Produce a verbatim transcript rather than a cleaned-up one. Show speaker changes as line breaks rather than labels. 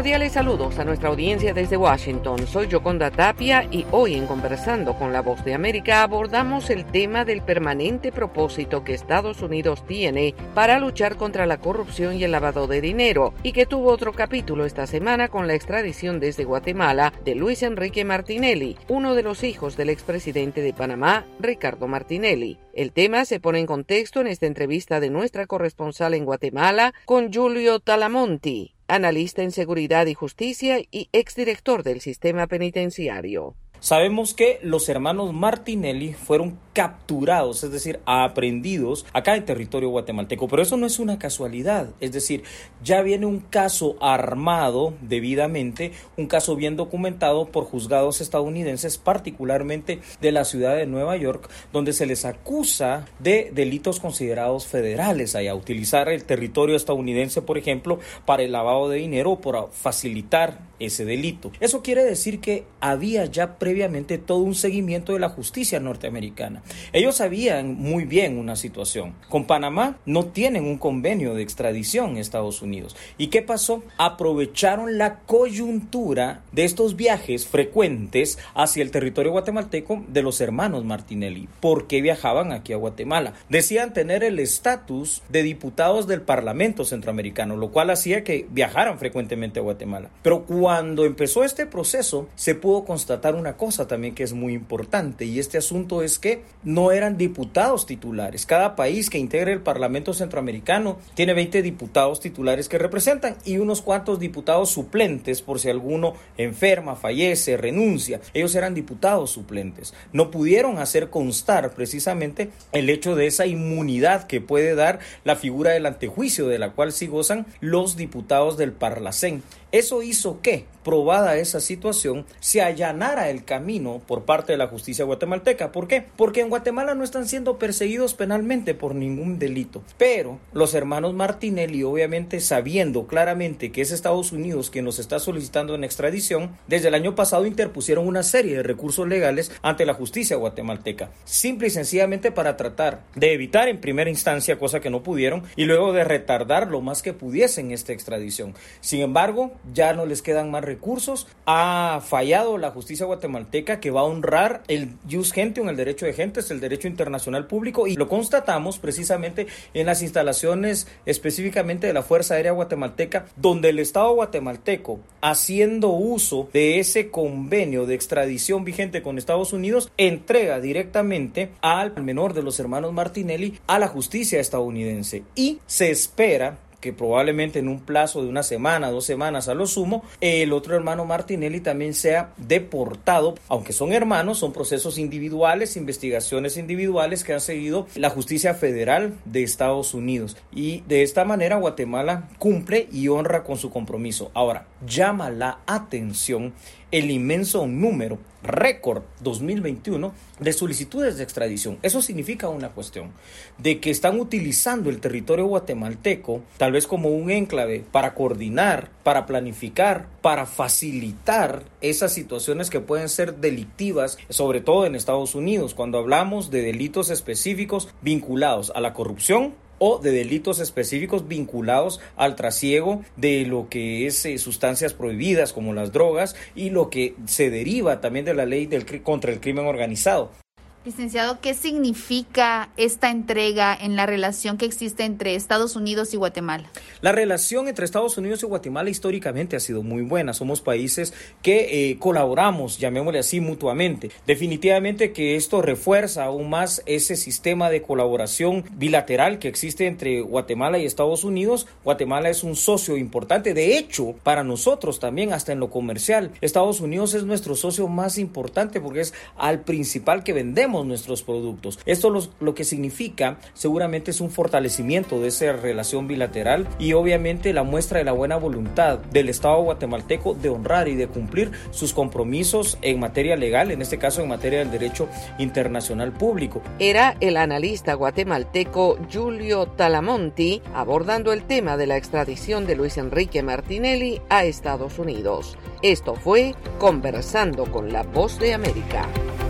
Cordiales saludos a nuestra audiencia desde Washington. Soy Yoconda Tapia y hoy en Conversando con la Voz de América abordamos el tema del permanente propósito que Estados Unidos tiene para luchar contra la corrupción y el lavado de dinero, y que tuvo otro capítulo esta semana con la extradición desde Guatemala de Luis Enrique Martinelli, uno de los hijos del expresidente de Panamá, Ricardo Martinelli. El tema se pone en contexto en esta entrevista de nuestra corresponsal en Guatemala con Julio Talamonti, analista en seguridad y justicia y exdirector del sistema penitenciario.
Sabemos que los hermanos Martinelli fueron capturados, es decir, aprehendidos acá en territorio guatemalteco, pero eso no es una casualidad, es decir, ya viene un caso armado debidamente, un caso bien documentado por juzgados estadounidenses, particularmente de la ciudad de Nueva York, donde se les acusa de delitos considerados federales, allá utilizar el territorio estadounidense, por ejemplo, para el lavado de dinero o para facilitar ese delito. Eso quiere decir que había ya previamente todo un seguimiento de la justicia norteamericana. Ellos sabían muy bien una situación. Con Panamá no tienen un convenio de extradición en Estados Unidos. ¿Y qué pasó? Aprovecharon la coyuntura de estos viajes frecuentes hacia el territorio guatemalteco de los hermanos Martinelli. ¿Por qué viajaban aquí a Guatemala? Decían tener el estatus de diputados del Parlamento Centroamericano, lo cual hacía que viajaran frecuentemente a Guatemala. Pero cuando empezó este proceso, se pudo constatar una cosa también que es muy importante, y este asunto es que no eran diputados titulares. Cada país que integra el Parlamento Centroamericano tiene veinte diputados titulares que representan y unos cuantos diputados suplentes por si alguno enferma, fallece, renuncia. Ellos eran diputados suplentes. No pudieron hacer constar precisamente el hecho de esa inmunidad que puede dar la figura del antejuicio, de la cual sí gozan los diputados del Parlacén. Eso hizo que, probada esa situación, se allanara el camino por parte de la justicia guatemalteca. ¿Por qué? Porque en Guatemala no están siendo perseguidos penalmente por ningún delito. Pero los hermanos Martinelli, obviamente sabiendo claramente que es Estados Unidos quien los está solicitando en extradición, desde el año pasado interpusieron una serie de recursos legales ante la justicia guatemalteca, simple y sencillamente para tratar de evitar en primera instancia, cosa que no pudieron, y luego de retardar lo más que pudiesen esta extradición. Sin embargo, ya no les quedan más recursos. Ha fallado la justicia guatemalteca, que va a honrar el jus gentium, el derecho de gentes, el derecho internacional público, y lo constatamos precisamente en las instalaciones específicamente de la Fuerza Aérea Guatemalteca, donde el Estado guatemalteco, haciendo uso de ese convenio de extradición vigente con Estados Unidos, entrega directamente al menor de los hermanos Martinelli a la justicia estadounidense, y se espera que probablemente en un plazo de una semana, dos semanas a lo sumo, el otro hermano Martinelli también sea deportado. Aunque son hermanos, son procesos individuales, investigaciones individuales que han seguido la justicia federal de Estados Unidos. Y de esta manera Guatemala cumple y honra con su compromiso. Ahora, llama la atención el inmenso número, récord dos mil veintiuno, de solicitudes de extradición. Eso significa una cuestión, de que están utilizando el territorio guatemalteco tal vez como un enclave para coordinar, para planificar, para facilitar esas situaciones que pueden ser delictivas, sobre todo en Estados Unidos, cuando hablamos de delitos específicos vinculados a la corrupción o de delitos específicos vinculados al trasiego de lo que es eh, sustancias prohibidas como las drogas, y lo que se deriva también de la ley del, contra el crimen organizado.
Licenciado, ¿qué significa esta entrega en la relación que existe entre Estados Unidos y Guatemala?
La relación entre Estados Unidos y Guatemala históricamente ha sido muy buena. Somos países que eh, colaboramos, llamémosle así, mutuamente. Definitivamente que esto refuerza aún más ese sistema de colaboración bilateral que existe entre Guatemala y Estados Unidos. Guatemala es un socio importante. De hecho, para nosotros también, hasta en lo comercial, Estados Unidos es nuestro socio más importante porque es al principal que vendemos nuestros productos. Esto lo, lo que significa seguramente es un fortalecimiento de esa relación bilateral, y obviamente la muestra de la buena voluntad del Estado guatemalteco de honrar y de cumplir sus compromisos en materia legal, en este caso en materia del derecho internacional público.
Era el analista guatemalteco Julio Talamonti abordando el tema de la extradición de Luis Enrique Martinelli a Estados Unidos. Esto fue Conversando con la Voz de América.